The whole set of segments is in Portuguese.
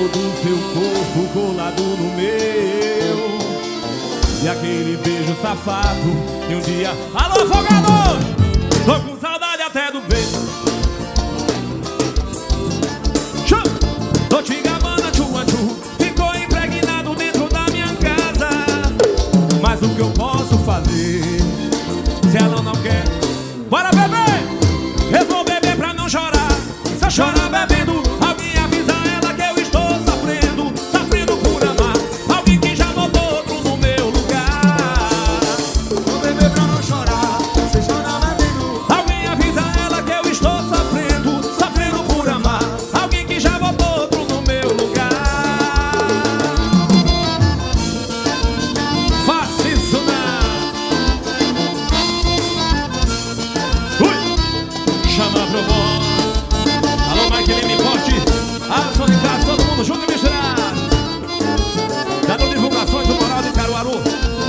calor do seu corpo colado no meu, e aquele beijo safado. E um dia, alô, afogador, tô com saudade até do beijo. Tô te gabando, tchu-tchu, ficou impregnado dentro da minha casa. Mas o que eu posso fazer se ela não quer? Bora beber! Eu vou beber pra não chorar. Se eu chorar bebendo, alguém avisa ela que eu estou sofrendo, sofrendo por amar alguém que já botou outro no meu lugar. Vou beber pra não chorar. Se chorar bebendo, alguém avisa ela que eu estou sofrendo, sofrendo por amar alguém que já botou outro no meu lugar. Faça isso não. Chama pro bom. Alô, Mike Leme Forte, Alisson de Castro, todo mundo junto e misturado. Dando divulgações do Moral de Caruaru.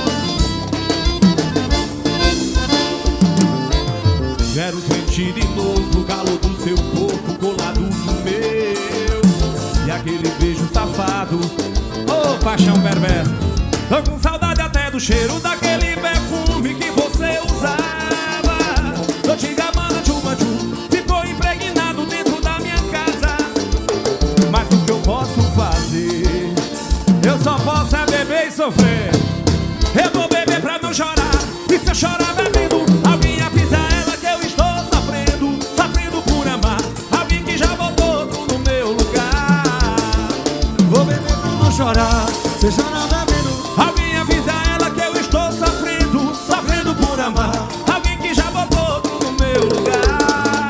Quero sentir de novo o calor do seu corpo colado no meu, e aquele beijo safado, ô paixão perversa. Tô com saudade até do cheiro daquele perfume que você usava. Tô te gabando, tchu-tchu, ficou impregnado dentro da minha casa. Mas o que eu posso fazer? Eu só posso é beber e sofrer. Eu vou beber pra não chorar. E se eu chorar bebendo, alguém avisa ela que eu estou sofrendo, sofrendo por amar alguém que já botou outro no meu lugar. vou beber pra não chorar. Se chorar bebendo, Alguém avisa ela que eu estou sofrendo, sofrendo por amar alguém que já botou outro no meu lugar.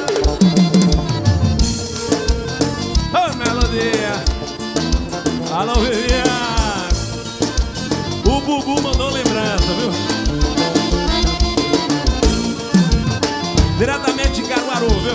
Ô, melodia. Alô, Viviane. O Bubu mandou lembrança, viu? Diretamente de Caruaru, viu?